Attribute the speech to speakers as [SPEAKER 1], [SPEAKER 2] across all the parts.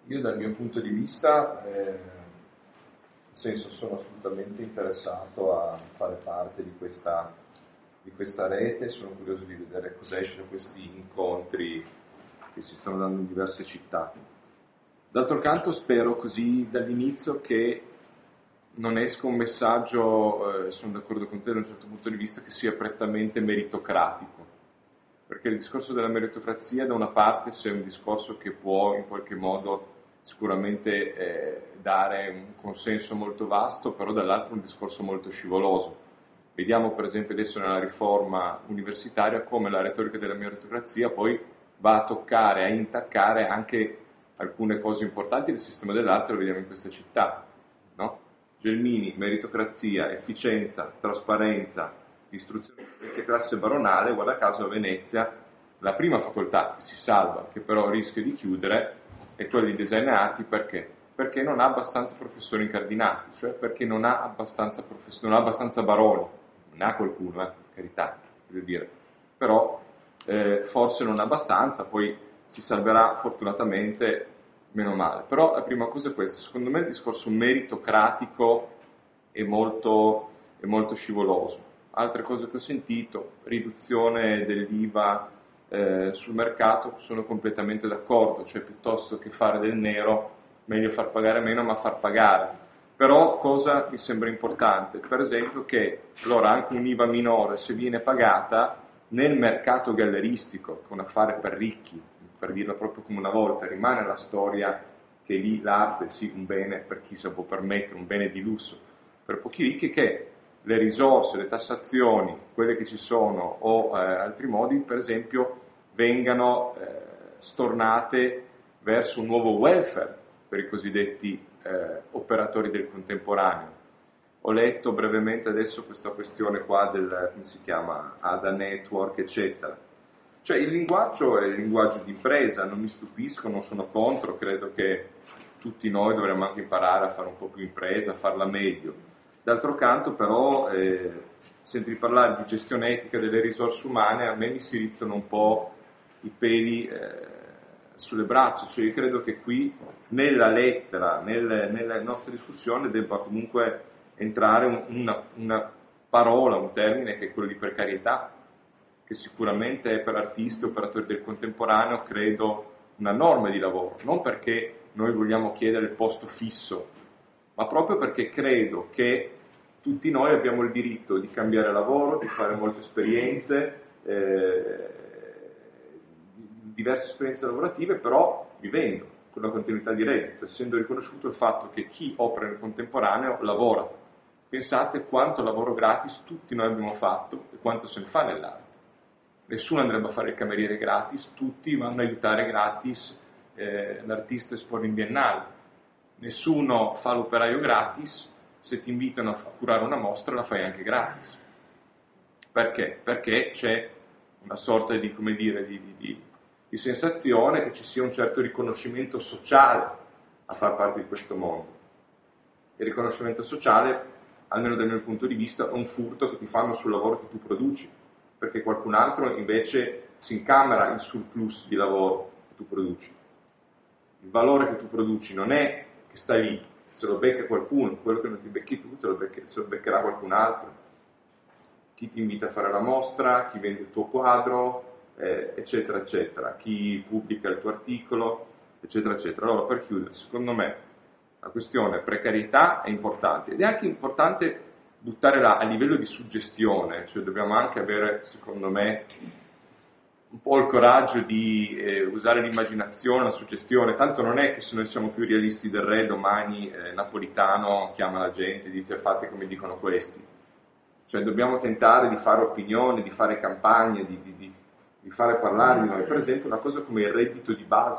[SPEAKER 1] Io dal mio punto di vista, nel senso, sono assolutamente interessato a fare parte di questa rete, sono curioso di vedere cosa esce da questi incontri che si stanno dando in diverse città. D'altro canto spero così dall'inizio che non esca un messaggio, sono d'accordo con te da un certo punto di vista, che sia prettamente meritocratico, perché il discorso della meritocrazia da una parte se è un discorso che può in qualche modo sicuramente dare un consenso molto vasto, però dall'altro un discorso molto scivoloso. Vediamo per esempio adesso nella riforma universitaria come la retorica della meritocrazia poi va a toccare, a intaccare anche alcune cose importanti del sistema dell'arte, lo vediamo in questa città, no? Gelmini, meritocrazia, efficienza, trasparenza, istruzione di classe baronale, guarda caso a Venezia la prima facoltà che si salva, che però rischia di chiudere, è quella di design e arti. Perché? Perché non ha abbastanza professori incardinati, cioè perché non ha abbastanza baroni, ne ha qualcuno, per carità, voglio dire, però forse non abbastanza, poi si salverà fortunatamente, meno male. Però la prima cosa è questa: secondo me il discorso meritocratico è molto scivoloso. Altre cose che ho sentito, riduzione dell'IVA sul mercato, sono completamente d'accordo, cioè piuttosto che fare del nero meglio far pagare meno ma far pagare. Però cosa mi sembra importante? Per esempio che allora anche un'IVA minore, se viene pagata nel mercato galleristico, che è un affare per ricchi, per dirla proprio come una volta, rimane la storia che lì l'arte sì un bene per chi se lo può permettere, un bene di lusso per pochi ricchi, che le risorse, le tassazioni, quelle che ci sono o altri modi, per esempio, vengano stornate verso un nuovo welfare per i cosiddetti operatori del contemporaneo. Ho letto brevemente adesso questa questione qua del, come si chiama, ADA Network, eccetera. Cioè il linguaggio è il linguaggio di impresa, non mi stupisco, non sono contro, credo che tutti noi dovremmo anche imparare a fare un po' più impresa, a farla meglio. D'altro canto però, sentire parlare di gestione etica delle risorse umane, a me mi si rizzano un po' i peli sulle braccia, cioè io credo che qui nella lettera, nella nostra discussione debba comunque entrare una parola, un termine che è quello di precarietà, che sicuramente è per artisti e operatori del contemporaneo, credo, una norma di lavoro, non perché noi vogliamo chiedere il posto fisso, ma proprio perché credo che tutti noi abbiamo il diritto di cambiare lavoro, di fare molte esperienze, diverse esperienze lavorative, però vivendo con la continuità di reddito, essendo riconosciuto il fatto che chi opera nel contemporaneo lavora. Pensate quanto lavoro gratis tutti noi abbiamo fatto e quanto se ne fa nell'arte. Nessuno andrebbe a fare il cameriere gratis, tutti vanno a aiutare gratis l'artista a esporre in biennale. Nessuno fa l'operaio gratis, se ti invitano a curare una mostra la fai anche gratis. Perché? Perché c'è una sorta di, come dire, di sensazione che ci sia un certo riconoscimento sociale a far parte di questo mondo. Il riconoscimento sociale, almeno dal mio punto di vista, è un furto che ti fanno sul lavoro che tu produci, perché qualcun altro invece si incamera il surplus di lavoro che tu produci. Il valore che tu produci non è che sta lì, se lo becca qualcuno, quello che non ti becchi tu se lo beccherà qualcun altro. Chi ti invita a fare la mostra, chi vende il tuo quadro, eccetera, eccetera, chi pubblica il tuo articolo, eccetera, eccetera. Allora, per chiudere, secondo me la questione precarietà è importante, ed è anche importante buttare a livello di suggestione, cioè dobbiamo anche avere, secondo me, un po' il coraggio di usare l'immaginazione, la suggestione. Tanto non è che se noi siamo più realisti del re, domani Napolitano chiama la gente e dite fate come dicono questi. Cioè dobbiamo tentare di fare opinioni, di fare campagne, di fare parlare di noi. Per esempio una cosa come il reddito di base.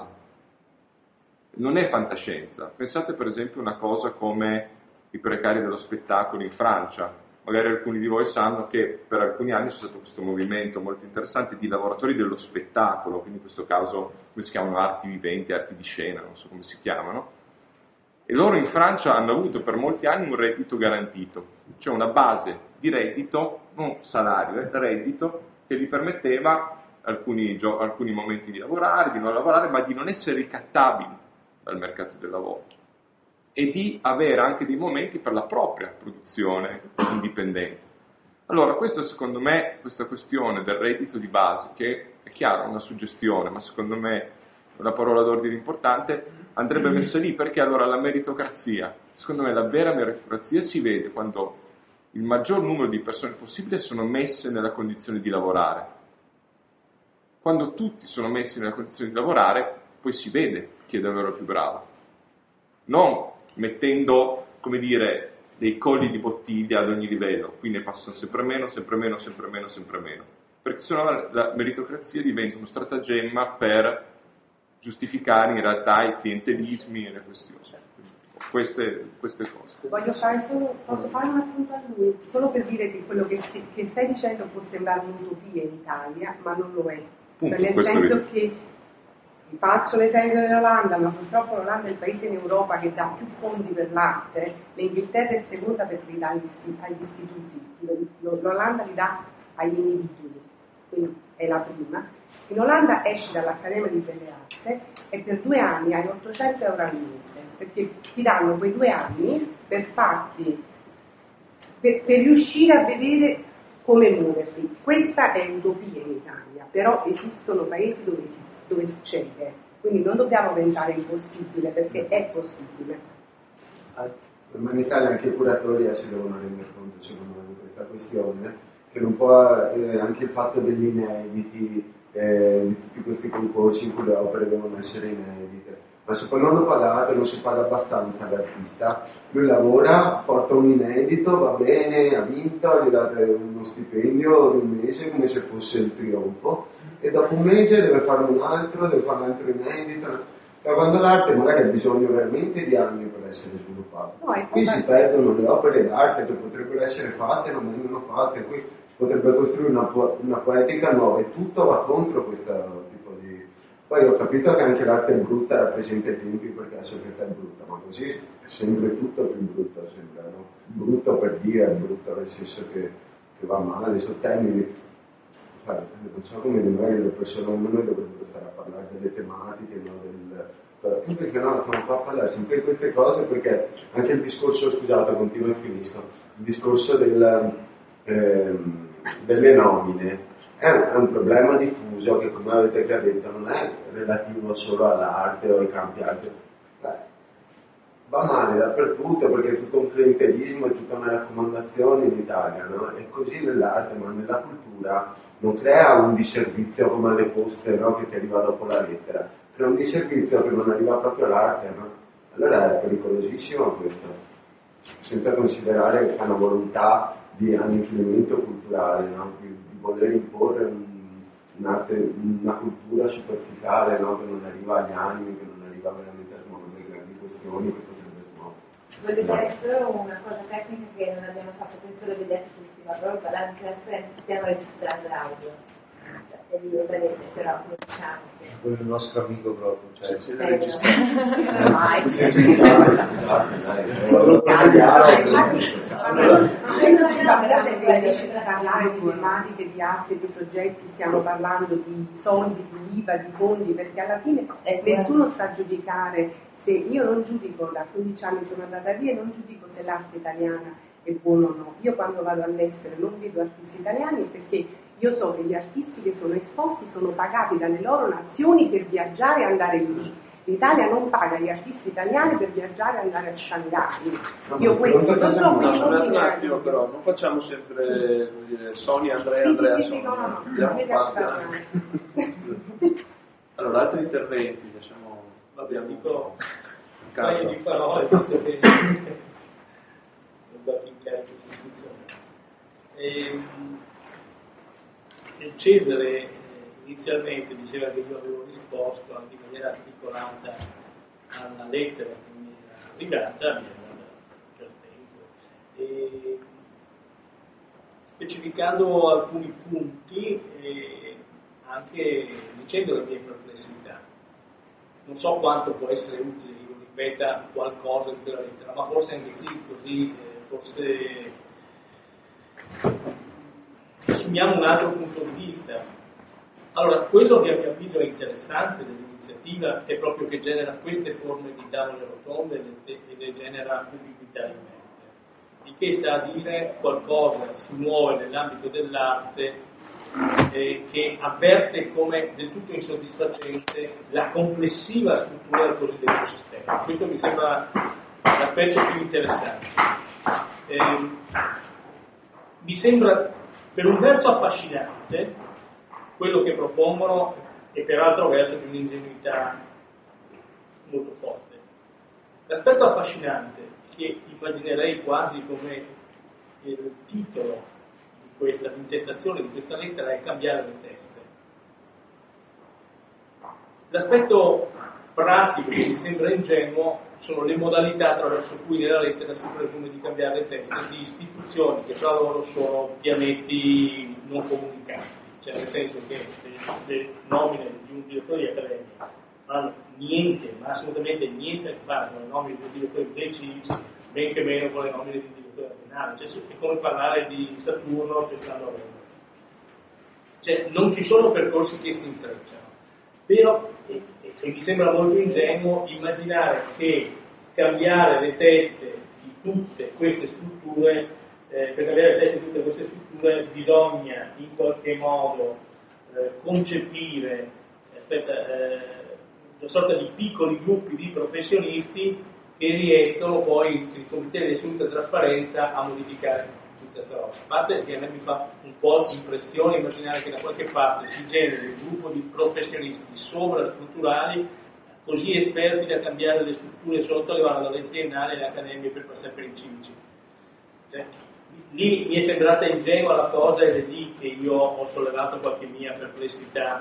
[SPEAKER 1] Non è fantascienza. Pensate per esempio a una cosa come i precari dello spettacolo in Francia. Magari alcuni di voi sanno che per alcuni anni c'è stato questo movimento molto interessante di lavoratori dello spettacolo, quindi in questo caso come si chiamano, arti viventi, arti di scena, non so come si chiamano, e loro in Francia hanno avuto per molti anni un reddito garantito, cioè una base di reddito, non salario, reddito, che gli permetteva alcuni momenti di lavorare, di non lavorare, ma di non essere ricattabili. dal mercato del lavoro e di avere anche dei momenti per la propria produzione indipendente. Allora, questo secondo me, questa questione del reddito di base, che è chiaro, è una suggestione, ma secondo me è una parola d'ordine importante, andrebbe messa lì, perché allora la meritocrazia, secondo me la vera meritocrazia si vede quando il maggior numero di persone possibile sono messe nella condizione di lavorare. Quando tutti sono messi nella condizione di lavorare, poi si vede chi è davvero più bravo. Non mettendo, come dire, dei colli di bottiglia ad ogni livello, qui ne passano sempre meno, sempre meno, sempre meno, sempre meno. Perché sennò la meritocrazia diventa uno stratagemma per giustificare in realtà i clientelismi e le questioni. Queste cose.
[SPEAKER 2] Posso fare un appunto a lui? Solo per dire che quello che stai dicendo può sembrare un'utopia in Italia, ma non lo è.
[SPEAKER 1] Punto,
[SPEAKER 2] nel senso che faccio l'esempio dell'Olanda, ma purtroppo l'Olanda è il paese in Europa che dà più fondi per l'arte. L'Inghilterra è seconda per li dà agli istituti, l'Olanda li dà agli individui, quindi è la prima. In Olanda esci dall'Accademia di Belle Arti e per 2 anni hai 800 euro al mese, perché ti danno quei 2 anni per riuscire a vedere come muoverti. Questa è utopia in Italia, però esistono paesi dove succede, quindi non dobbiamo pensare impossibile, perché è possibile.
[SPEAKER 3] Ma in Italia anche i curatori si devono rendere conto, secondo me, di questa questione, che un po' anche il fatto degli inediti, di tutti questi concorsi in cui le opere devono essere inedite, ma se poi non lo pagate, non si paga abbastanza all'artista, lui lavora, porta un inedito, va bene, ha vinto, gli date uno stipendio di un mese come se fosse il trionfo, e dopo un mese deve fare un altro inedito. Quando l'arte magari ha bisogno veramente di anni per essere sviluppata. Qui si perdono le opere d'arte che potrebbero essere fatte e non vengono fatte, qui si potrebbe costruire una poetica nuova e tutto va contro questo tipo di... Poi ho capito che anche l'arte brutta rappresenta i tempi perché la società è brutta, ma così è sempre tutto più brutto, sembra, no? Brutto per dire, brutto nel senso che va male, sono termini. Non so come magari le persone come noi dovrebbero stare a parlare delle tematiche, no? Perché no, stiamo qua a parlare sempre di queste cose, perché anche il discorso, scusate, continuo e finisco, il discorso delle nomine è un problema diffuso che, come avete già detto, non è relativo solo all'arte o ai campi arte. Va male dappertutto perché è tutto un clientelismo, è tutta una raccomandazione in Italia, no? E così nell'arte, ma nella cultura non crea un disservizio come alle poste, no? Che ti arriva dopo la lettera, crea un disservizio che non arriva proprio all'arte, no? Allora è pericolosissimo questo, senza considerare che è una volontà di annichilimento culturale, no? Di voler imporre un'arte, una cultura superficiale, no? Che non arriva agli animi, che non arriva veramente a smuovere le grandi questioni che potrebbe smuovere.
[SPEAKER 4] Voglio dire solo una cosa tecnica che non abbiamo fatto, penso lo vedete l'ultima volta, stiamo registrando l'audio. E vi vedete, però diciamo che...
[SPEAKER 5] Quello è il nostro amico proprio, cioè
[SPEAKER 1] C'è da registrare.
[SPEAKER 2] Parlare di tematiche, di arte, di soggetti, stiamo parlando di soldi, di IVA, di fondi, perché alla fine nessuno sta a giudicare. Se io non giudico, da 15 anni sono andata via e non giudico se l'arte italiana è buona o no. Io quando vado all'estero non vedo artisti italiani perché io so che gli artisti che sono esposti sono pagati dalle loro nazioni per viaggiare e andare lì. L'Italia non paga gli artisti italiani per viaggiare e andare a Shanghai. Io questo lo so, quindi non
[SPEAKER 5] un attimo però, non facciamo sempre Sonia, Andrea,
[SPEAKER 2] sì,
[SPEAKER 5] Sonia.
[SPEAKER 2] no,
[SPEAKER 5] Diamo spazio. Allora, altri interventi, diciamo, abbiamo
[SPEAKER 6] dico un paio di parole, visto che ho dato incarico di discussione. Cesare inizialmente diceva che io avevo risposto anche in maniera articolata alla lettera che mi era arrivata, mi è andata già tempo, specificando alcuni punti e anche dicendo le mie perplessità. Non so quanto può essere utile che io ripeta qualcosa di quella lettera, ma forse anche sì, così forse assumiamo un altro punto di vista. Allora, quello che a mio avviso è interessante dell'iniziativa è proprio che genera queste forme di tavole rotonde e le genera ubiquità in mente. Il che sta a dire qualcosa si muove nell'ambito dell'arte che avverte come del tutto insoddisfacente la complessiva struttura del cosiddetto sistema. Questo mi sembra l'aspetto più interessante. Mi sembra per un verso affascinante quello che propongono e per altro verso di un'ingenuità molto forte. L'aspetto affascinante, che immaginerei quasi come il titolo di questa intestazione di questa lettera, è cambiare le teste. L'aspetto pratico che mi sembra ingenuo sono le modalità attraverso cui nella lettera si presume di cambiare le teste di istituzioni che tra loro sono pianetti non comunicanti. Cioè, nel senso che le nomine di un direttore di accademia non hanno niente, ma assolutamente niente a che fare con le nomine di un direttore dei CICI, ben che meno con le nomine di un direttore aziendale. Cioè, è come parlare di Saturno pensando a Roma. Cioè, non ci sono percorsi che si intrecciano. Però, e mi sembra molto ingenuo immaginare che cambiare le teste di tutte queste strutture per cambiare le teste di tutte queste strutture bisogna in qualche modo concepire una sorta di piccoli gruppi di professionisti che riescono poi il comité di assoluta trasparenza a modificare tutta questa roba. A parte che a me mi fa un po' impressione immaginare che da qualche parte si generi un gruppo di professionisti sovrastrutturali così esperti da cambiare le strutture sotto che vanno dalle triennali alle accademie per passare per i civici. Cioè, lì mi è sembrata ingenua la cosa ed è lì che io ho sollevato qualche mia perplessità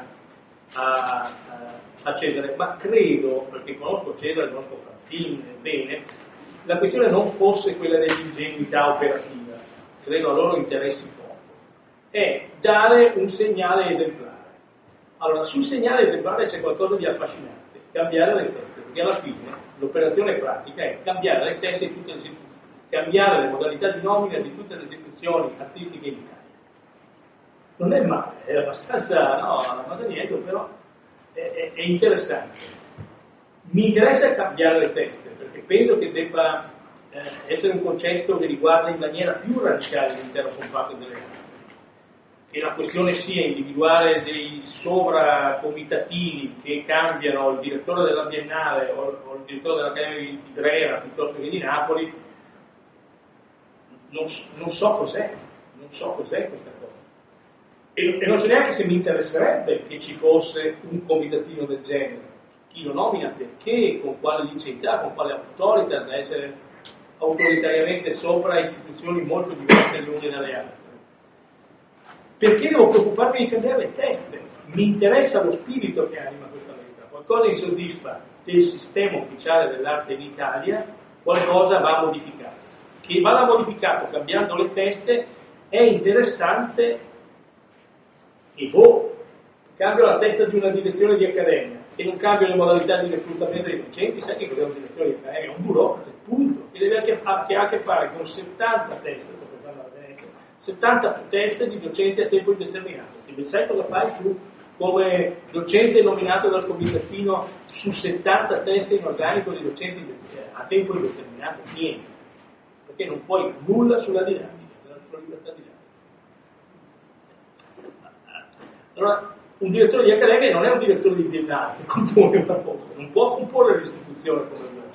[SPEAKER 6] a Cesare, ma credo, perché conosco Cesare, conosco Fantini bene, la questione non fosse quella dell'ingenuità operativa, credo a loro interessi poco, è dare un segnale esemplare. Allora, sul segnale esemplare c'è qualcosa di affascinante, cambiare le teste, perché alla fine l'operazione pratica è cambiare le teste di tutte le istituzioni, cambiare le modalità di nomina di tutte le istituzioni artistiche in Italia. Non è male, è abbastanza, no, non passa niente, però è interessante. Mi interessa cambiare le teste, perché penso che debba essere un concetto che riguarda in maniera più radicale l'intero comparto delle arti. Che la questione sia individuare dei sovracomitativi che cambiano il direttore della Biennale o il direttore dell'Accademia di Brera piuttosto che di Napoli, non so cos'è questa cosa. E non so neanche se mi interesserebbe che ci fosse un comitatino del genere. Chi lo nomina, perché, con quale liceità, con quale autorità da essere autoritariamente sopra istituzioni molto diverse le une dalle altre. Perché devo preoccuparmi di cambiare le teste? Mi interessa lo spirito che anima questa lettera. Qualcosa insoddisfa del sistema ufficiale dell'arte in Italia, qualcosa va modificato. Che vada modificato cambiando le teste è interessante e cambio la testa di una direzione di accademia e non cambio le modalità di reclutamento dei docenti, sai che cos'è un direttore di accademia? È un burocrate, punto, che ha a che fare con 70 teste, sto pensando alla Venezia, 70 teste di docenti a tempo indeterminato. Quindi sai cosa fai tu come docente nominato dal comitatino su 70 teste in organico di docenti a tempo indeterminato? Niente, perché non puoi nulla sulla didattica, sulla libertà didattica. Allora, un direttore di accademia non è un direttore di biennale che compone una cosa, non può comporre l'istituzione come vuole.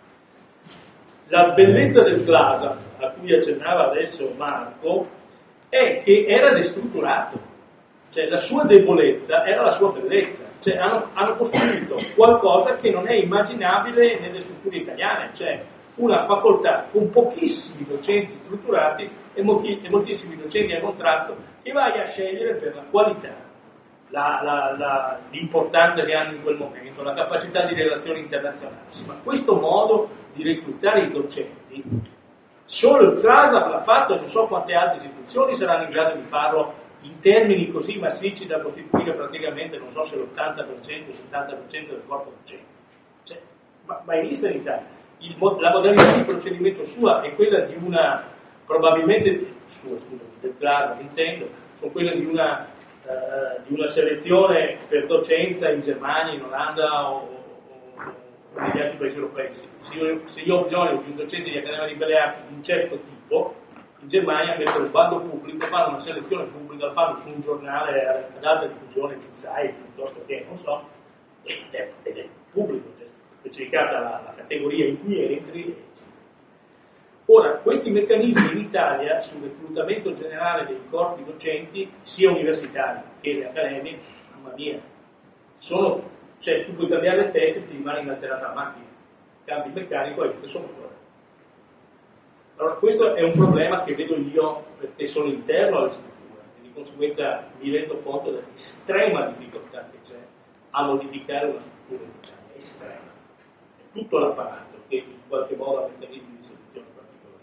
[SPEAKER 6] La bellezza del Plaza, a cui accennava adesso Marco, è che era destrutturato, cioè la sua debolezza era la sua bellezza, cioè hanno costruito qualcosa che non è immaginabile nelle strutture italiane, cioè una facoltà con pochissimi docenti strutturati e moltissimi docenti a contratto che vai a scegliere per la qualità, l'importanza che hanno in quel momento, la capacità di relazioni internazionali. Ma questo modo di reclutare i docenti, solo il CLASA l'ha fatto e non so quante altre istituzioni saranno in grado di farlo in termini così massicci da costituire praticamente, non so se l'80% o il 70% del corpo docente. Cioè, mai vista in Italia. La modalità di procedimento sua è quella di una, probabilmente, del CLASA intendo, sono quella di una di una selezione per docenza in Germania, in Olanda o negli altri paesi europei. Se io ho bisogno di un docente di Accademia di Belle Arti di un certo tipo, in Germania mettono il bando pubblico, fanno una selezione pubblica, fanno su un giornale ad alta diffusione, Inside, piuttosto che, non so, ed è pubblico, cioè, specificata la categoria in cui entri. Ora, questi meccanismi in Italia sul reclutamento generale dei corpi docenti, sia universitari che accademici, mamma mia, cioè tu puoi cambiare le teste e ti rimane inalterata la macchina, cambi il meccanico e tutto sopra. Allora questo è un problema che vedo io perché sono interno alla struttura e di conseguenza mi rendo conto dell'estrema difficoltà che c'è a modificare una struttura educativa, estrema. È tutto l'apparato che in qualche modo ha meccanismi di soluzione particolari.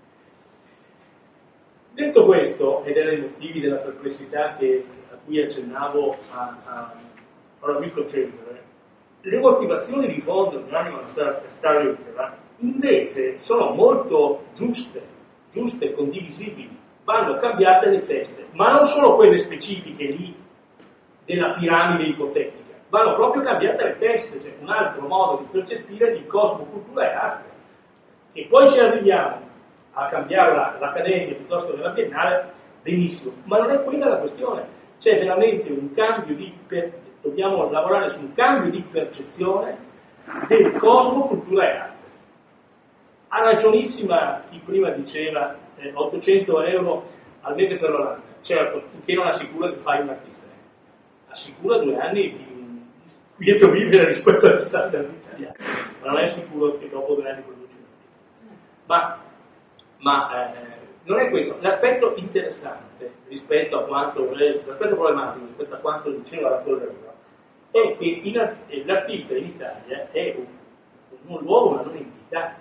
[SPEAKER 6] Detto questo, ed erano i motivi della perplessità a cui accennavo alla microcensure, le motivazioni di fondo di un'anima stare libera invece sono molto giuste, condivisibili, vanno cambiate le teste, ma non solo quelle specifiche lì della piramide ipotetica, vanno proprio cambiate le teste, cioè un altro modo di percepire di cosmocultura e arte. E poi ci arriviamo a cambiare l'accademia piuttosto che la biennale, benissimo, ma non è quella la questione, c'è veramente un cambio dobbiamo lavorare su un cambio di percezione del cosmocultura e arte. Ha ragionissima chi prima diceva 800 euro al mese per l'Olanda, certo, che non assicura che fai un artista, assicura 2 anni di un quieto vivere rispetto agli standard italiani, ma non è sicuro che dopo 2 anni produci un artista. Ma non è questo. L'aspetto interessante rispetto a quanto, l'aspetto problematico rispetto a quanto diceva la collega, è che l'artista in Italia è un luogo, una non entità,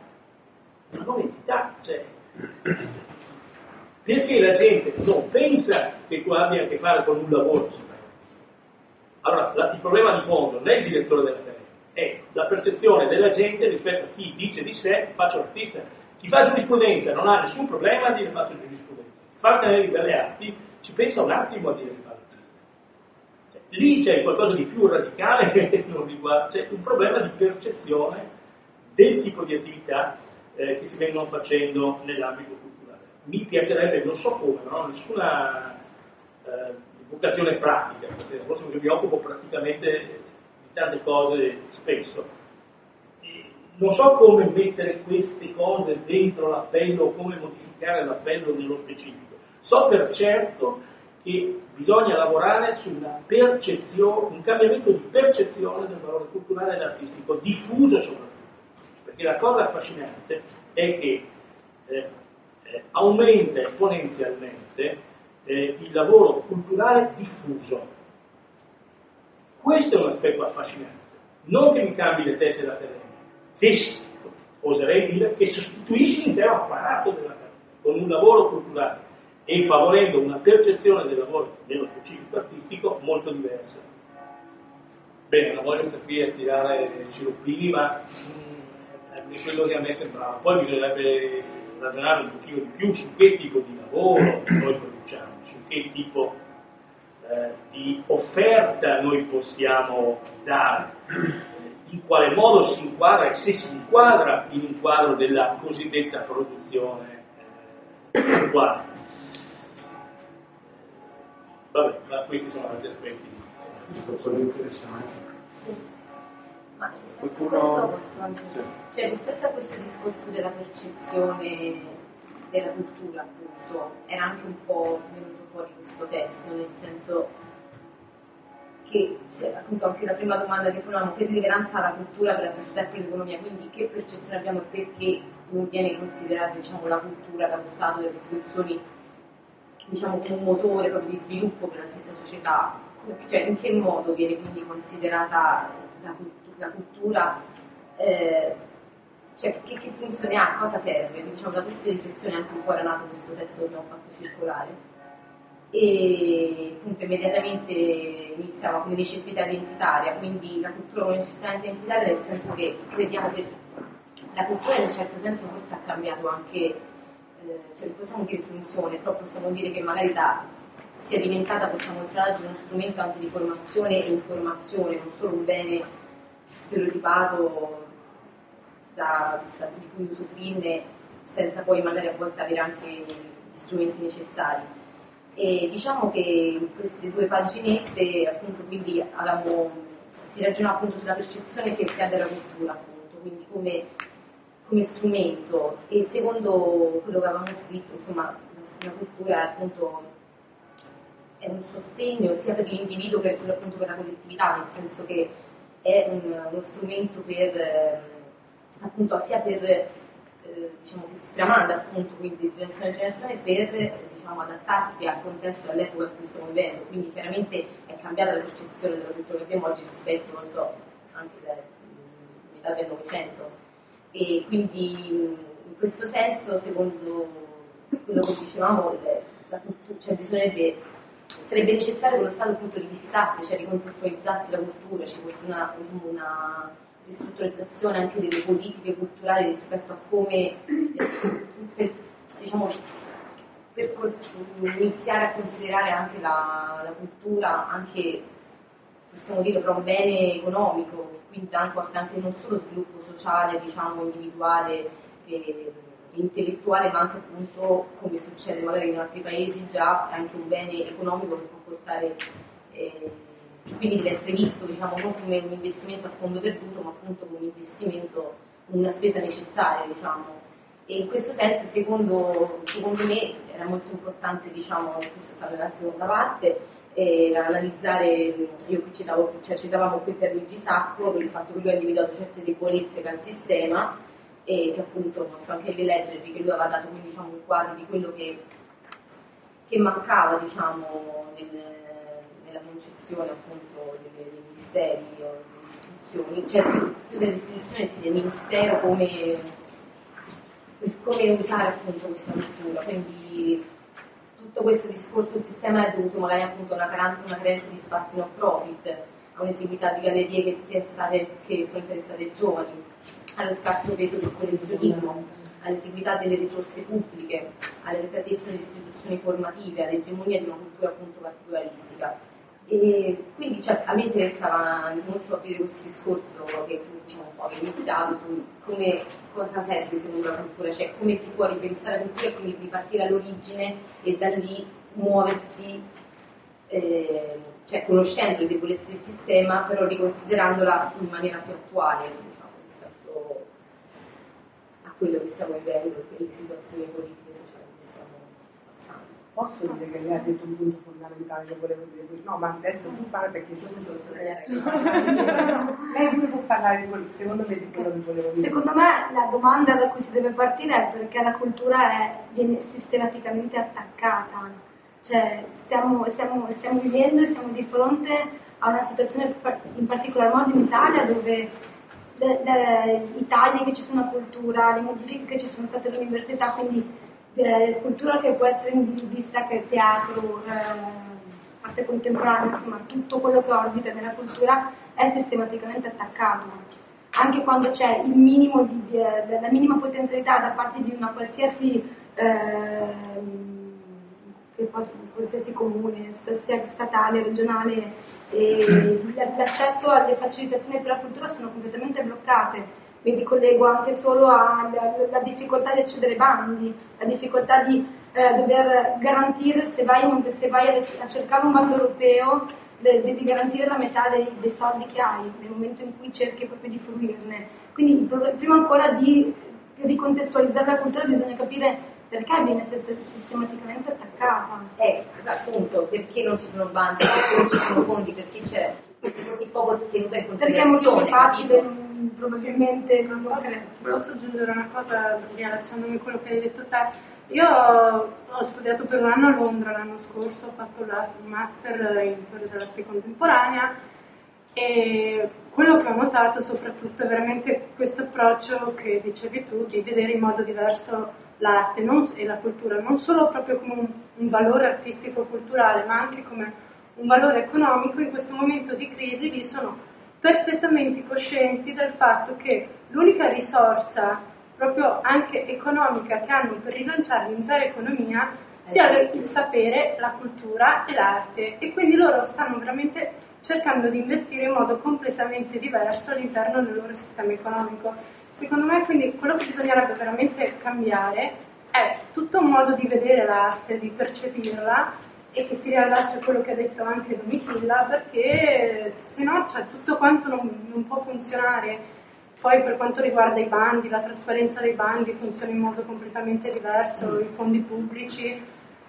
[SPEAKER 6] cioè, perché la gente non pensa che tu abbia a che fare con un lavoro. Allora, il problema di fondo non è il direttore dell'accademia, è la percezione della gente rispetto a chi dice di sé faccio l'artista. Chi fa giurisprudenza non ha nessun problema a dire faccio giurisprudenza. Chi fa Accademia di Belle Arti ci pensa un attimo a dire che fa l'artista. Cioè, lì c'è qualcosa di più radicale che non riguarda, c'è un problema di percezione del tipo di attività che si vengono facendo nell'ambito culturale. Mi piacerebbe, non so come, non ho nessuna vocazione pratica, forse perché mi occupo praticamente di tante cose spesso. Non so come mettere queste cose dentro l'appello o come modificare l'appello nello specifico. So per certo che bisogna lavorare su una percezione, un cambiamento di percezione del valore culturale ed artistico, diffuso soprattutto. Perché la cosa affascinante è che aumenta esponenzialmente il lavoro culturale diffuso. Questo è un aspetto affascinante. Non che mi cambi le teste dell'accademia, che oserei dire che sostituisci l'intero apparato dell'accademia con un lavoro culturale e favorendo una percezione del lavoro dello specifico artistico molto diversa. Bene, non voglio stare qui a tirare ciroppini, ma è quello che a me sembrava. Poi bisognerebbe ragionare un pochino di più su che tipo di lavoro noi produciamo, su che tipo di offerta noi possiamo dare, in quale modo si inquadra e se si inquadra in un quadro della cosiddetta produzione uguale. Vabbè, ma questi sono altri aspetti.
[SPEAKER 3] Sono interessanti.
[SPEAKER 4] Ma rispetto a questo discorso della percezione della cultura, appunto, era anche un po' venuto fuori questo testo, nel senso che appunto anche la prima domanda che ponevamo, che rilevanza ha la cultura per la società e per l'economia, quindi che percezione abbiamo e perché non viene considerata, diciamo, la cultura dallo Stato, dalle istituzioni, diciamo, come un motore proprio di sviluppo per la stessa società, cioè in che modo viene quindi considerata la cultura, cioè che funzione ha, cosa serve? Diciamo, da queste riflessioni anche un po' era nato questo testo che abbiamo fatto circolare. E appunto immediatamente iniziava come necessità identitaria, quindi la cultura come necessità identitaria, nel senso che crediamo che la cultura in un certo senso forse ha cambiato anche, cioè possiamo dire funzione, però possiamo dire che magari da sia diventata, possiamo considerare, uno strumento anche di formazione e informazione, non solo un bene stereotipato di cui usufruirne senza poi magari a volte avere anche gli strumenti necessari. E diciamo che in queste 2 paginette appunto quindi si ragiona appunto sulla percezione che si ha della cultura, appunto, quindi come strumento, e secondo quello che avevamo scritto, insomma, la cultura è appunto un sostegno sia per l'individuo che appunto per la collettività, nel senso che è uno strumento per appunto sia per diciamo che si tramanda appunto quindi di generazione in generazione per diciamo adattarsi al contesto e all'epoca in cui stiamo vivendo, quindi chiaramente è cambiata la percezione della cultura che abbiamo oggi rispetto, non so, anche dal del Novecento, e quindi in questo senso, secondo quello che dicevamo, la cultura, cioè sarebbe necessario che lo Stato appunto rivisitasse, cioè ricontestualizzasse la cultura, ci fosse una ristrutturizzazione anche delle politiche culturali rispetto a come per iniziare a considerare anche la cultura, anche possiamo dire però un bene economico, quindi anche non solo sviluppo sociale, diciamo individuale e intellettuale, ma anche appunto, come succede magari in altri paesi già, anche un bene economico che può portare quindi deve essere visto, diciamo, non come un investimento a fondo perduto, ma appunto come un investimento, una spesa necessaria, diciamo. E in questo senso, secondo me, era molto importante, diciamo, questa è stata la seconda parte, analizzare, io qui citavamo qui per Luigi Sacco, per il fatto che lui ha individuato certe debolezze che ha il sistema, e che appunto, non so anche rileggervi, che lui aveva dato quindi, diciamo, un quadro di quello che mancava, diciamo, nella concezione appunto dei ministeri o delle istituzioni, cioè più delle istituzioni sì del ministero come usare appunto questa cultura, quindi tutto questo discorso del sistema è dovuto magari appunto a una carenza di spazi no profit, a un'esiguità di gallerie che sono interessate ai giovani, allo scarso peso del collezionismo, all'esiguità delle risorse pubbliche, all'arretratezza delle istituzioni formative, all'egemonia di una cultura appunto particolaristica. E quindi a me interessava molto aprire questo discorso che diciamo un po' che iniziato su cosa serve secondo la cultura, cioè come si può ripensare la cultura e quindi ripartire all'origine e da lì muoversi, cioè conoscendo le debolezze del sistema, però riconsiderandola in maniera più attuale, diciamo, rispetto a quello che stiamo vivendo e le situazioni politiche e sociali che stiamo passando.
[SPEAKER 2] Posso dire che lei ha detto un punto fondamentale che volevo dire? No, ma adesso tu parla perché lei pure può parlare di quello, secondo me, di quello che volevo dire.
[SPEAKER 7] Secondo me la domanda da cui si deve partire è perché la cultura viene sistematicamente attaccata. Cioè stiamo vivendo e siamo di fronte a una situazione in particolar modo in Italia dove i tagli che ci sono a cultura, le modifiche che ci sono state all'università, quindi cultura che può essere vista che teatro, arte contemporanea, insomma tutto quello che orbita nella cultura è sistematicamente attaccato. Anche quando c'è il minimo la minima potenzialità da parte di una qualsiasi comune, sia statale, regionale, l'accesso alle facilitazioni per la cultura sono completamente bloccate. Mi ricollego anche solo alla difficoltà di accedere ai bandi, la difficoltà di dover garantire, se vai a cercare un bando europeo, devi garantire la metà dei soldi che hai nel momento in cui cerchi proprio di fruirne. Quindi prima ancora di ricontestualizzare la cultura bisogna capire perché viene sistematicamente attaccata.
[SPEAKER 4] Appunto, perché non ci sono bandi, perché non ci sono fondi, perché c'è così poco tenuta in considerazione.
[SPEAKER 7] Perché è molto più facile, probabilmente non credo.
[SPEAKER 8] Posso aggiungere una cosa, riallacciandomi a quello che hai detto te? Io ho studiato per un anno a Londra l'anno scorso, ho fatto un master in teoria dell'arte contemporanea e quello che ho notato soprattutto è veramente questo approccio che dicevi tu, di vedere in modo diverso l'arte e la cultura, non solo proprio come un valore artistico-culturale, ma anche come un valore economico. In questo momento di crisi vi sono perfettamente coscienti del fatto che l'unica risorsa proprio anche economica che hanno per rilanciare l'intera economia sia il sapere, la cultura e l'arte, e quindi loro stanno veramente cercando di investire in modo completamente diverso all'interno del loro sistema economico. Secondo me quindi quello che bisognerebbe veramente cambiare è tutto un modo di vedere l'arte, di percepirla, e che si riallaccia a quello che ha detto anche Domitilla, perché se no tutto quanto non può funzionare. Poi per quanto riguarda i bandi, la trasparenza dei bandi funziona in modo completamente diverso, i fondi pubblici,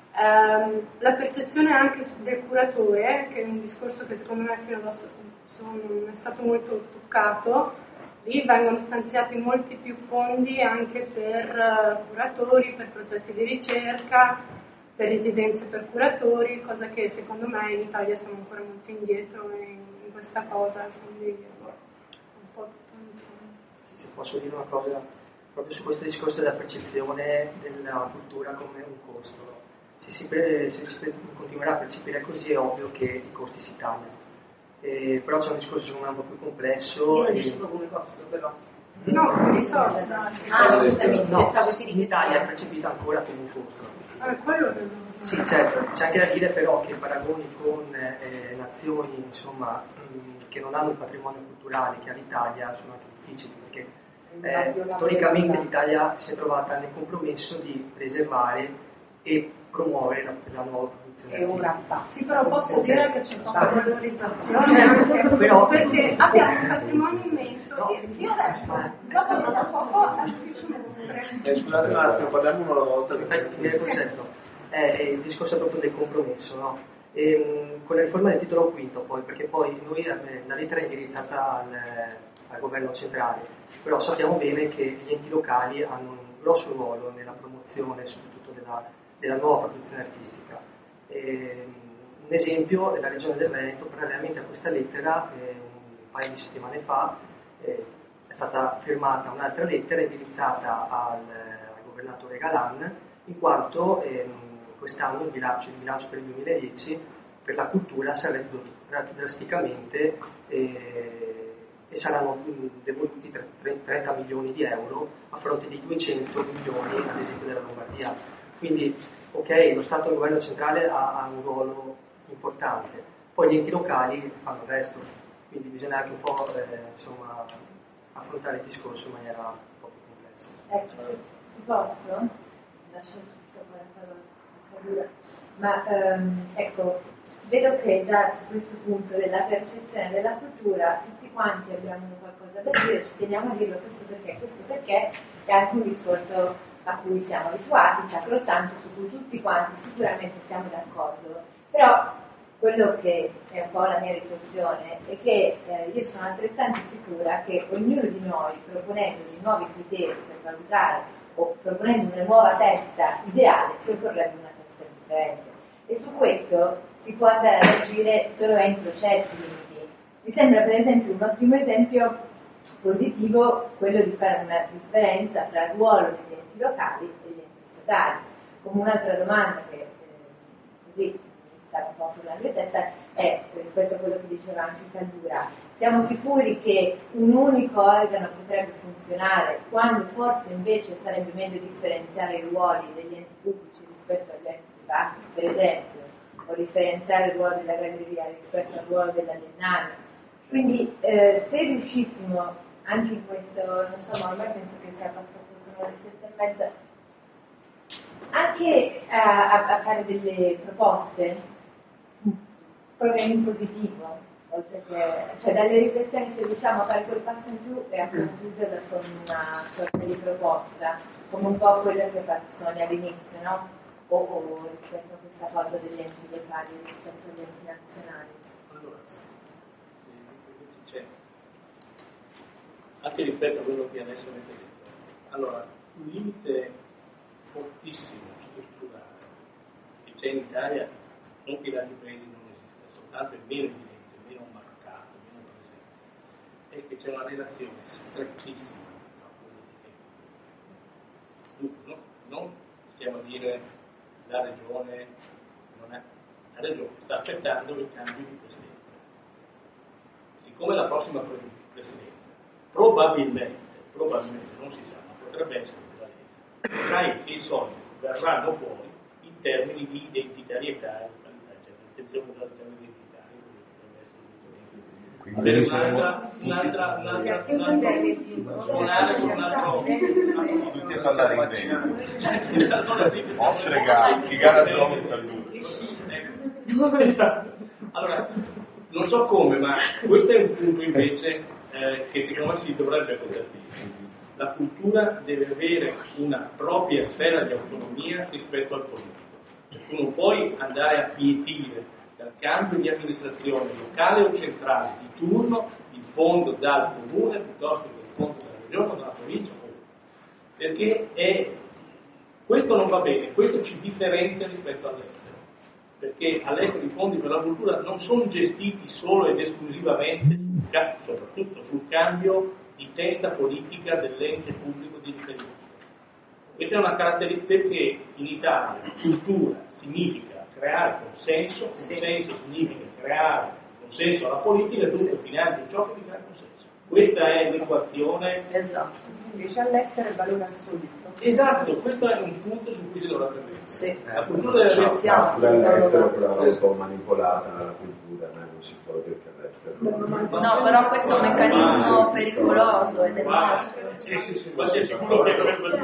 [SPEAKER 8] la percezione anche del curatore, che è un discorso che secondo me fino adesso non è stato molto toccato. Lì vengono stanziati molti più fondi anche per curatori, per progetti di ricerca, per residenze per curatori, cosa che secondo me in Italia siamo ancora molto indietro in questa cosa, quindi un po' tutto insieme.
[SPEAKER 9] Se posso dire una cosa proprio su questo discorso della percezione della cultura come un costo. Se si continuerà a percepire così è ovvio che i costi si tagliano. Però c'è un discorso secondo me un po' più complesso.
[SPEAKER 4] Io lo dicevo come costo però.
[SPEAKER 8] No, risorse.
[SPEAKER 9] No, in Italia è percepita ancora come un costo. Sì, certo, c'è anche da dire però che paragoni con nazioni insomma, che non hanno il patrimonio culturale che ha l'Italia sono anche difficili, perché storicamente l'Italia si è trovata nel compromesso di preservare e promuovere la nuova produzione artistica.
[SPEAKER 8] Sì, però posso dire che c'è poca valorizzazione anche però, perché abbiamo un patrimonio immenso.
[SPEAKER 9] No.
[SPEAKER 8] Io adesso, dopo da poco, all'ufficio mostre.
[SPEAKER 5] Scusate un attimo, parliamo uno alla volta.
[SPEAKER 9] Il concetto il discorso è proprio del compromesso, no? Con la riforma del titolo quinto poi, perché poi noi la lettera è indirizzata al governo centrale, però sappiamo bene che gli enti locali hanno un grosso ruolo nella promozione soprattutto della nuova produzione artistica. Un esempio è la Regione del Veneto. Parallelamente a questa lettera, un paio di settimane fa è stata firmata un'altra lettera indirizzata al governatore Galan, in quanto quest'anno il bilancio per il 2010 per la cultura sarà ridotto drasticamente e saranno devoluti 30 milioni di euro a fronte di 200 milioni ad esempio della Lombardia. Quindi ok, lo Stato e il governo centrale ha un ruolo importante, poi gli enti locali fanno il resto, quindi bisogna anche un po' affrontare il discorso in maniera un po' più complessa.
[SPEAKER 4] Ecco, se posso, lascio subito poi la parola a Cadura, ma ecco, vedo che già su questo punto della percezione della cultura tutti quanti abbiamo qualcosa da dire, ci teniamo a dirlo, questo perché è anche un discorso a cui siamo abituati, sacrosanto, su cui tutti quanti sicuramente siamo d'accordo, però quello che è un po' la mia riflessione è che io sono altrettanto sicura che ognuno di noi, proponendo dei nuovi criteri per valutare o proponendo una nuova testa ideale, proporrebbe una testa differente, e su questo si può andare ad agire solo entro certi limiti. Mi sembra per esempio un ottimo esempio positivo quello di fare una differenza tra il ruolo degli enti locali e degli enti statali. Come un'altra domanda che così stava un po' sulla mia testa è, rispetto a quello che diceva anche Cadura, siamo sicuri che un unico organo potrebbe funzionare quando forse invece sarebbe meglio differenziare i ruoli degli enti pubblici rispetto agli enti privati, per esempio, o differenziare il ruolo della galleria rispetto al ruolo della biennale. Quindi se riuscissimo anche in questo, non so, ma ormai penso che sia passato, sono le 7:30, anche a fare delle proposte proprio in positivo, oltre che, cioè dalle riflessioni, se riusciamo a fare quel passo in più e a concludere con una sorta di proposta, come un po' quella che ha fatto Sonia all'inizio, no? O rispetto a questa cosa degli enti locali rispetto agli enti nazionali.
[SPEAKER 6] Allora, c'è anche rispetto a quello che adesso avete detto. Allora, un limite fortissimo strutturale che c'è in Italia, non che in altri paesi non esista, soltanto è meno evidente, meno marcato, meno presente, è che c'è una relazione strettissima tra politica e cultura. Non stiamo a dire la regione non è, la regione sta aspettando il cambio di presidenza. Siccome la prossima presidenza probabilmente non si sa, ma potrebbe essere della Lega, sai che i soldi verranno fuori in termini di identitarietà e località, eccetera. Attenzione al termine identitario, avere suonare con un altro
[SPEAKER 1] tutti a parlare in bene. Ostrega, chi gara gioca
[SPEAKER 6] Esatto. Allora, non so come, ma questo è un punto invece che secondo me si dovrebbe convertire. La cultura deve avere una propria sfera di autonomia rispetto al politico. Cioè, tu non puoi andare a pietire dal cambio di amministrazione locale o centrale di turno il fondo dal comune piuttosto che il fondo dalla regione o dalla provincia, perché questo non va bene, questo ci differenzia rispetto all'estero. Perché all'estero i fondi per la cultura non sono gestiti solo ed esclusivamente, soprattutto sul cambio di testa politica dell'ente pubblico di riferimento. Questa è una caratteristica, perché in Italia cultura significa creare consenso significa creare consenso alla politica, dunque finanzia ciò che vi crea consenso. Questa è l'equazione.
[SPEAKER 2] Esatto. Invece all'estero è il valore assoluto.
[SPEAKER 6] Esatto, questo è un punto su cui si dovrebbe vedere.
[SPEAKER 2] Sì.
[SPEAKER 6] La cultura deve
[SPEAKER 3] all'estero però è un po' manipolata la cultura, non si può dire che all'estero.
[SPEAKER 10] No, però questo è un meccanismo pericoloso ed è nostro.
[SPEAKER 6] Sì, ma sei sicuro che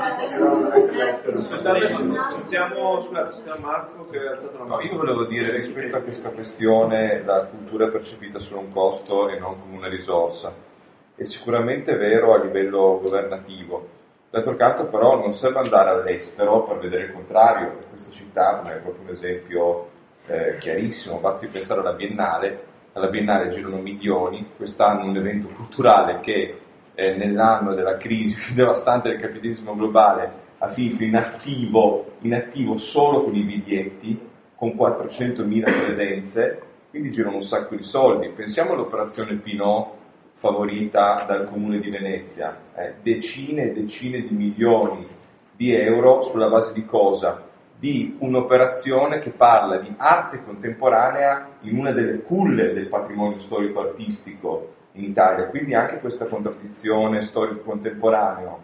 [SPEAKER 5] Sentiamo Marco che ha dato una
[SPEAKER 1] No, io volevo dire rispetto a questa questione la cultura è percepita solo un costo e non come una risorsa. È sicuramente vero a livello governativo. D'altro canto però non serve andare all'estero per vedere il contrario. Questa città è proprio un esempio chiarissimo, basti pensare alla Biennale girano milioni, quest'anno un evento culturale che nell'anno della crisi più devastante del capitalismo globale ha finito in attivo solo con i biglietti, con 400.000 presenze, quindi girano un sacco di soldi. Pensiamo all'operazione Pinot favorita dal Comune di Venezia, decine e decine di milioni di euro sulla base di cosa? Di un'operazione che parla di arte contemporanea in una delle culle del patrimonio storico-artistico in Italia, quindi anche questa contraddizione storico-contemporaneo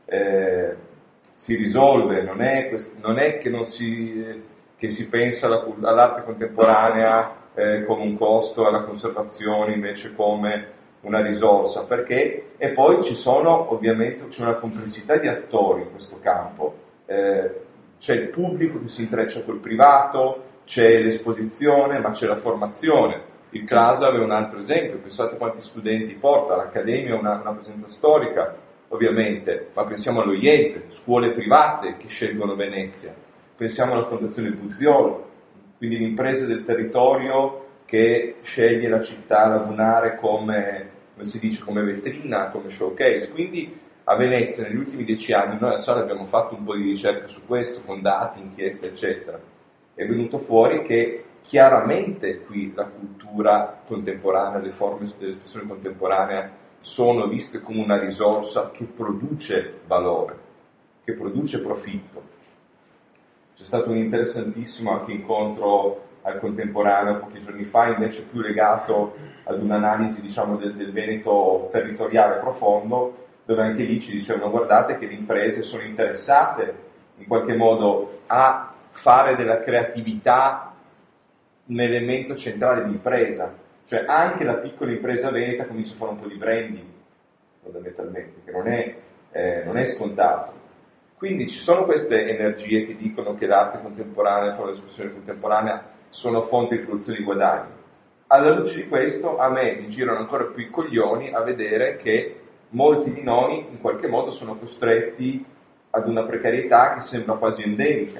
[SPEAKER 1] si risolve, non è che che si pensa all'arte contemporanea come un costo, alla conservazione invece come una risorsa, perché e poi ovviamente c'è una complessità di attori in questo campo, c'è il pubblico che si intreccia col privato, c'è l'esposizione, ma c'è la formazione. Il CLASA è un altro esempio, pensate quanti studenti porta, l'Accademia ha una presenza storica, ovviamente, ma pensiamo all'OIEP, scuole private che scelgono Venezia, pensiamo alla Fondazione Buzziolo, quindi l'impresa del territorio che sceglie la città lagunare come si dice, come vetrina, come showcase. Quindi a Venezia negli ultimi 10 anni noi a Sala abbiamo fatto un po' di ricerca su questo, con dati, inchieste, eccetera. È venuto fuori che chiaramente qui la cultura contemporanea, le forme dell'espressione contemporanea sono viste come una risorsa che produce valore, che produce profitto. C'è stato un interessantissimo anche incontro al contemporaneo pochi giorni fa, invece più legato ad un'analisi del Veneto territoriale profondo, dove anche lì ci dicevano guardate che le imprese sono interessate in qualche modo a fare della creatività un elemento centrale di impresa, cioè anche la piccola impresa veneta comincia a fare un po' di branding fondamentalmente, che non è scontato. Quindi ci sono queste energie che dicono che l'arte contemporanea, la forma di espressione contemporanea sono fonte di produzione di guadagni. Alla luce di questo, a me mi girano ancora più i coglioni a vedere che molti di noi in qualche modo sono costretti ad una precarietà che sembra quasi endemica.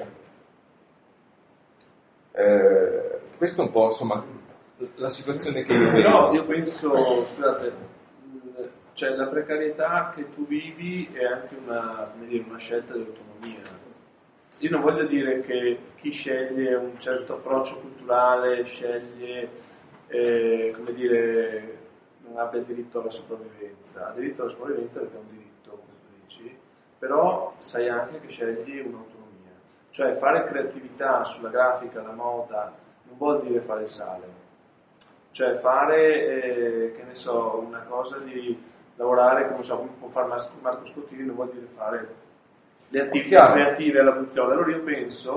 [SPEAKER 1] Questo è un po', insomma, la situazione che io vedo.
[SPEAKER 5] Però io penso, scusate, cioè la precarietà che tu vivi è anche una scelta di autonomia. Io non voglio dire che chi sceglie un certo approccio culturale sceglie, non abbia diritto alla sopravvivenza. Ha diritto alla sopravvivenza perché è un diritto, come tu dici, però sai anche che scegli un'autonomia. Cioè fare creatività sulla grafica, la moda, non vuol dire fare sale. Cioè fare, che ne so, una cosa di lavorare come può fare Marco Scottini non vuol dire fare le attività creative alla Buzziolo. Allora io penso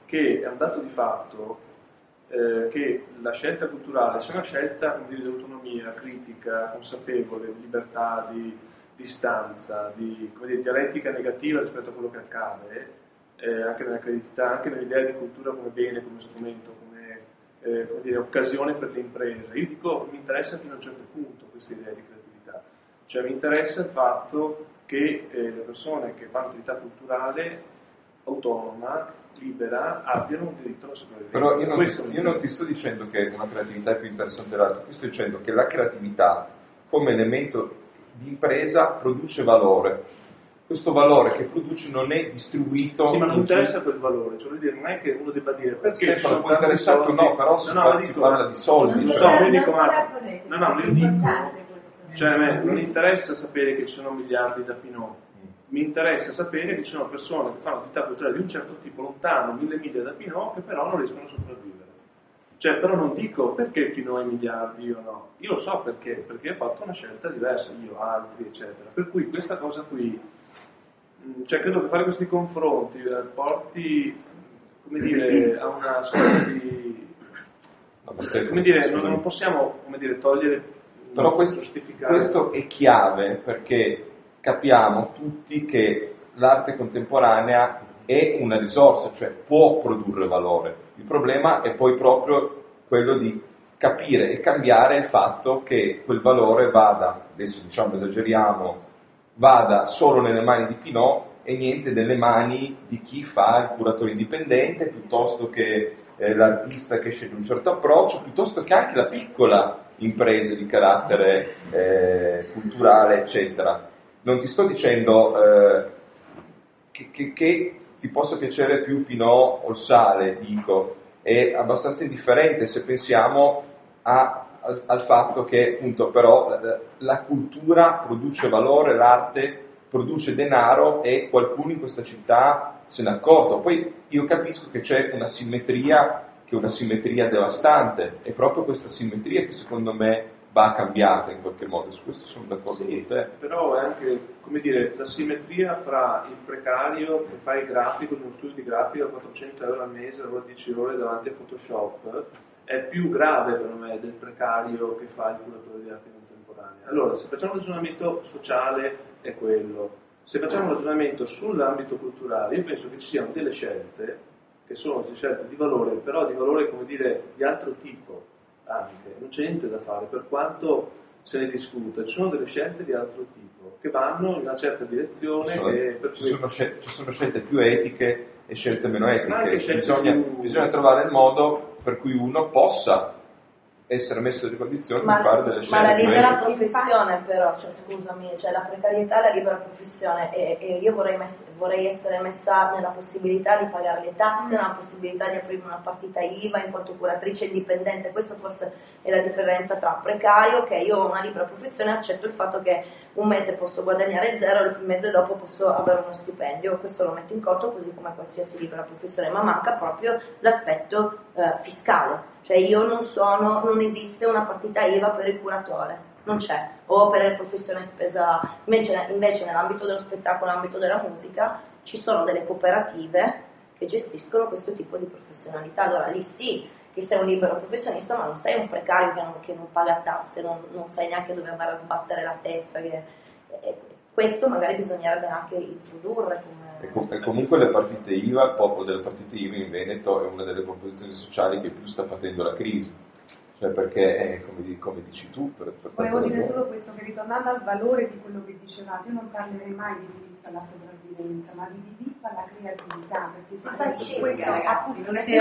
[SPEAKER 5] che è un dato di fatto che la scelta culturale sia una scelta di autonomia critica, consapevole, di libertà, di distanza, di dialettica negativa rispetto a quello che accade, anche nella creatività, anche nell'idea di cultura come bene, come strumento, come occasione per le imprese. Io dico, mi interessa fino a un certo punto questa idea di creatività, cioè mi interessa il fatto che le persone che fanno attività culturale autonoma, libera, abbiano un diritto alla sopravvivenza.
[SPEAKER 1] Però io non ti sto dicendo che una creatività è più interessante dell'altra, ti sto dicendo che la creatività come elemento di impresa produce valore. Questo valore che produce non è distribuito.
[SPEAKER 5] Sì, ma non interessa quel valore, cioè non è che uno debba dire perché
[SPEAKER 1] Stefano, può interessato no, però si parla di soldi.
[SPEAKER 5] Non so, io dico, io dico, cioè a me non interessa sapere che ci sono miliardi da Pinot, mi interessa sapere che ci sono persone che fanno attività culturali di un certo tipo lontano, 1000 miglia da Pinot, che però non riescono a sopravvivere. Cioè, però non dico perché Pinot ha miliardi, io no. Io lo so perché ho fatto una scelta diversa, io, altri, eccetera. Per cui questa cosa qui, cioè credo che fare questi confronti porti, come dire, a una sorta di... come dire, non possiamo, come dire, togliere...
[SPEAKER 1] Però questo è chiave, perché capiamo tutti che l'arte contemporanea è una risorsa, cioè può produrre valore. Il problema è poi proprio quello di capire e cambiare il fatto che quel valore vada, adesso diciamo esageriamo, vada solo nelle mani di Pinot e niente nelle mani di chi fa il curatore indipendente, piuttosto che l'artista che sceglie un certo approccio, piuttosto che anche la piccola impresa di carattere culturale, eccetera. Non ti sto dicendo che ti possa piacere più Pinot o il sale, dico, è abbastanza indifferente se pensiamo al fatto che appunto però la cultura produce valore, l'arte produce denaro e qualcuno in questa città se n'è accorto. Poi io capisco che c'è una simmetria che è una simmetria devastante, è proprio questa simmetria che secondo me va cambiata in qualche modo, su questo sono d'accordo con te.
[SPEAKER 5] Però è anche, come dire, la simmetria fra il precario che fa il grafico in uno studio di grafica a 400 euro al mese, lavora 10 ore davanti a Photoshop, è più grave per me del precario che fa il curatore di arte contemporanea. Allora, se facciamo un ragionamento sociale è quello, se facciamo un ragionamento sull'ambito culturale, io penso che ci siano delle scelte che sono scelte di valore, però di valore, come dire, di altro tipo anche, non c'è niente da fare, per quanto se ne discuta, ci sono delle scelte di altro tipo, che vanno in una certa direzione.
[SPEAKER 1] Ci sono scelte più etiche e scelte meno etiche, bisogna trovare il modo per cui uno possa essere messo nelle condizioni di fare delle scelte.
[SPEAKER 10] Ma la libera professione però, cioè scusami, cioè la precarietà e la libera professione e io vorrei essere messa nella possibilità di pagare le tasse, nella possibilità di aprire una partita IVA in quanto curatrice indipendente. Questo forse è la differenza tra precario, che io ho una libera professione, accetto il fatto che un mese posso guadagnare zero, il mese dopo posso avere uno stipendio, questo lo metto in conto così come qualsiasi libera professione, ma manca proprio l'aspetto fiscale. Cioè non esiste una partita IVA per il curatore, non c'è, o per le professioni spesa, invece nell'ambito dello spettacolo, nell'ambito della musica, ci sono delle cooperative che gestiscono questo tipo di professionalità. Allora lì sì, che sei un libero professionista, ma non sei un precario che non paga tasse, non sai neanche dove andare a sbattere la testa. Questo magari bisognerebbe anche introdurre come...
[SPEAKER 1] E comunque le partite IVA, il popolo delle partite IVA in Veneto è una delle composizioni sociali che più sta patendo la crisi, cioè perché come dici tu
[SPEAKER 2] volevo dire solo questo, che ritornando al valore di quello che dicevate, io non parlerei mai di diritto alla sopravvivenza, ma di diritto alla creatività, perché se questo
[SPEAKER 4] ragazzi, non
[SPEAKER 2] tutti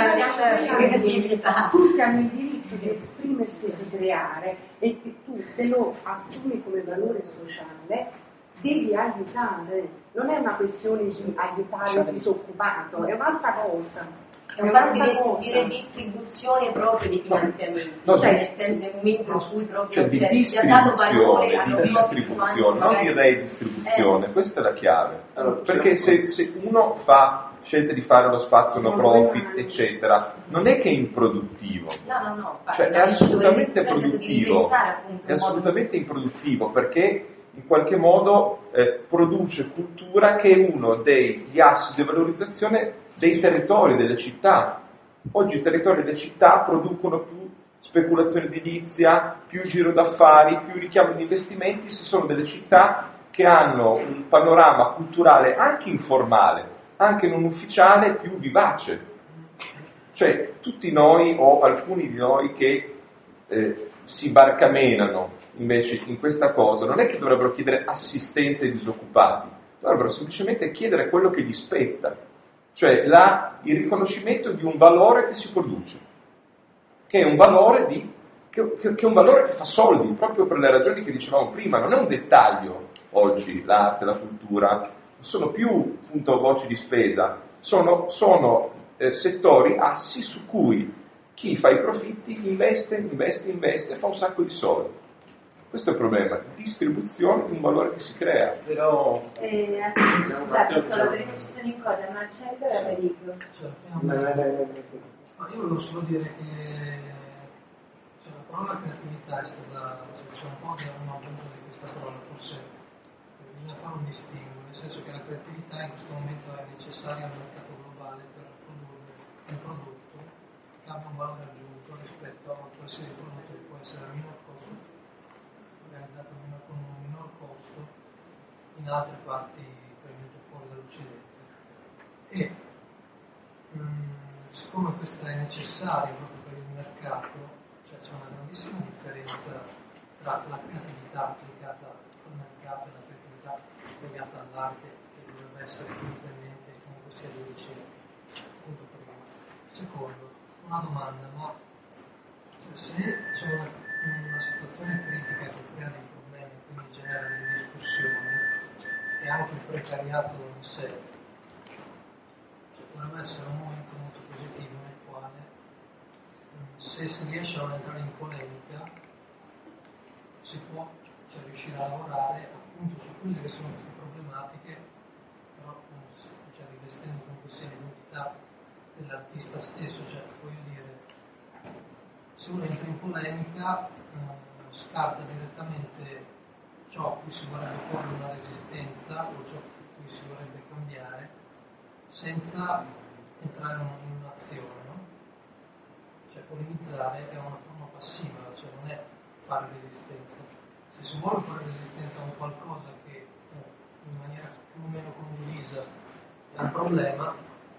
[SPEAKER 2] hanno il diritto di esprimersi e di creare, e che tu se lo assumi come valore sociale devi aiutare, non è una questione di aiutare il disoccupato, è un'altra cosa.
[SPEAKER 4] È un fatto di redistribuzione proprio di finanziamenti, nel momento in cui proprio
[SPEAKER 1] di distribuzione, non di redistribuzione, questa è la chiave. Allora, perché se uno fa scelte di fare lo spazio no profit, eccetera, non è che è improduttivo, cioè è assolutamente produttivo, è assolutamente improduttivo, perché in qualche modo produce cultura che è uno degli assi di valorizzazione dei territori, delle città. Oggi i territori delle città producono più speculazione edilizia, più giro d'affari, più richiamo di investimenti. Si sono delle città che hanno un panorama culturale anche informale, anche non ufficiale, più vivace. Cioè tutti noi o alcuni di noi che si barcamenano invece in questa cosa, non è che dovrebbero chiedere assistenza ai disoccupati, dovrebbero semplicemente chiedere quello che gli spetta, cioè il riconoscimento di un valore che si produce, che è un valore che è un valore che fa soldi, proprio per le ragioni che dicevamo prima. Non è un dettaglio oggi l'arte, la cultura, sono più appunto voci di spesa, sono settori assi su cui chi fa i profitti investe, fa un sacco di soldi. Questo è il problema, distribuzione di un valore che si crea.
[SPEAKER 5] Però
[SPEAKER 4] scusate, solo perché ci sono in coda Marcello e Amerigo.
[SPEAKER 11] Io volevo solo dire che la parola creatività è stata, c'è un po' che hanno abuso di questa parola, forse bisogna fare un distinguo, nel senso che la creatività in questo momento è necessaria al mercato globale per produrre un prodotto che abbia un valore aggiunto rispetto a qualsiasi prodotto che può essere a minor costo, organizzato con un minor costo in altre parti per esempio fuori dall'Occidente. E siccome questo è necessario proprio per il mercato, cioè c'è una grandissima differenza tra la creatività applicata al mercato e la creatività legata all'arte, che dovrebbe essere indipendente e comunque sia di ricerca. Punto primo. Secondo, una domanda, ma se c'è una situazione critica che crea dei problemi e quindi genera delle discussioni, e anche il precariato in sé, dovrebbe essere un momento molto positivo nel quale, se si riesce a non entrare in polemica, si può riuscire a lavorare appunto su quelle che sono queste problematiche, però rivestendo comunque sia l'identità dell'artista stesso. Cioè, voglio dire, se uno entra in polemica, scarta direttamente ciò a cui si vorrebbe porre una resistenza o ciò a cui si vorrebbe cambiare, senza entrare in un'azione, no? Cioè polemizzare è una forma passiva, cioè non è fare resistenza. Se si vuole fare resistenza a un qualcosa che in maniera più o meno condivisa è un problema,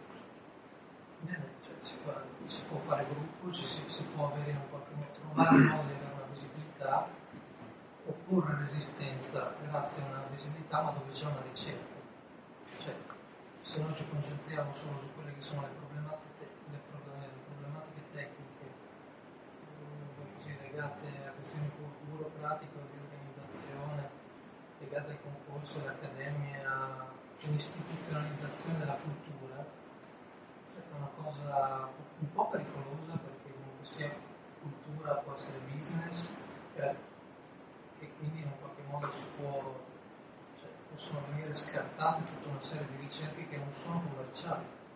[SPEAKER 11] bene, cioè si può fare gruppo, si può avere in qualche modo, trovare un modo di avere una visibilità, opporre resistenza grazie a una visibilità, ma dove c'è una ricerca. Cioè, se noi ci concentriamo solo su quelle che sono le problematiche tecniche, così legate a questioni burocratiche o di organizzazione, legate al concorso, alle accademie, all'istituzionalizzazione della cultura, cioè è una cosa un po' pericolosa, perché comunque sia cultura può essere business, e quindi in qualche modo possono venire scartate tutta una serie di ricerche che non sono commerciali.